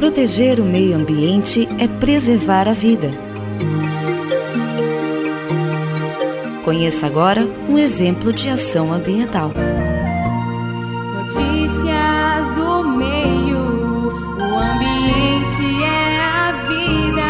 Proteger o meio ambiente é preservar a vida. Conheça agora um exemplo de ação ambiental. Notícias do meio, o ambiente é a vida.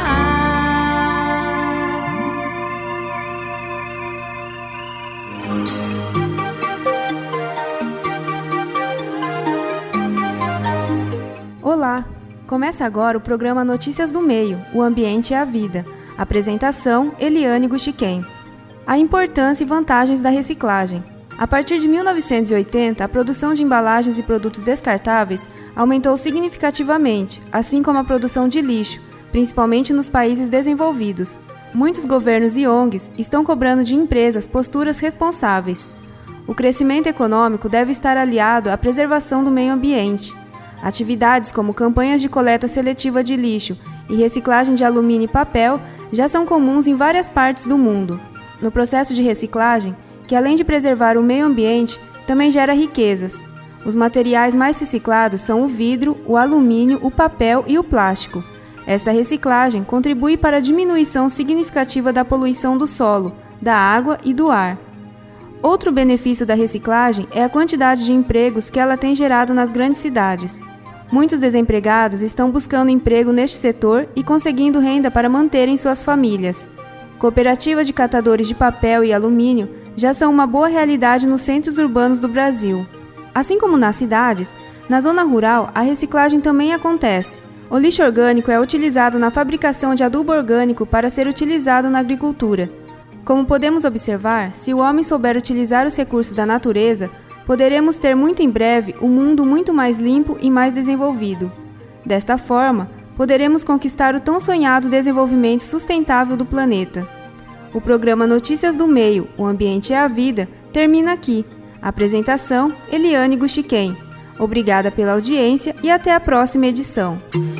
Olá! Começa agora o programa Notícias do Meio, o ambiente é a vida. Apresentação, Eliane Guxiquem. A importância e vantagens da reciclagem. A partir de 1980, a produção de embalagens e produtos descartáveis aumentou significativamente, assim como a produção de lixo, principalmente nos países desenvolvidos. Muitos governos e ONGs estão cobrando de empresas posturas responsáveis. O crescimento econômico deve estar aliado à preservação do meio ambiente. Atividades como campanhas de coleta seletiva de lixo e reciclagem de alumínio e papel já são comuns em várias partes do mundo. No processo de reciclagem, que além de preservar o meio ambiente, também gera riquezas. Os materiais mais reciclados são o vidro, o alumínio, o papel e o plástico. Esta reciclagem contribui para a diminuição significativa da poluição do solo, da água e do ar. Outro benefício da reciclagem é a quantidade de empregos que ela tem gerado nas grandes cidades. Muitos desempregados estão buscando emprego neste setor e conseguindo renda para manterem suas famílias. Cooperativas de catadores de papel e alumínio já são uma boa realidade nos centros urbanos do Brasil. Assim como nas cidades, na zona rural a reciclagem também acontece. O lixo orgânico é utilizado na fabricação de adubo orgânico para ser utilizado na agricultura. Como podemos observar, se o homem souber utilizar os recursos da natureza, poderemos ter muito em breve um mundo muito mais limpo e mais desenvolvido. Desta forma, poderemos conquistar o tão sonhado desenvolvimento sustentável do planeta. O programa Notícias do Meio, o ambiente é a vida, termina aqui. Apresentação, Eliane Guxiquem. Obrigada pela audiência e até a próxima edição.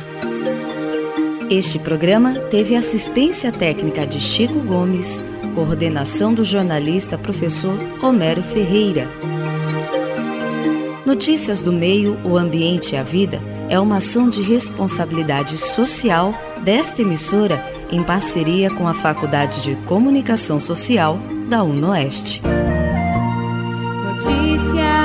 Este programa teve assistência técnica de Chico Gomes, coordenação do jornalista professor Homero Ferreira. Notícias do Meio, o ambiente e a vida é uma ação de responsabilidade social desta emissora em parceria com a Faculdade de Comunicação Social da UNOeste. Notícias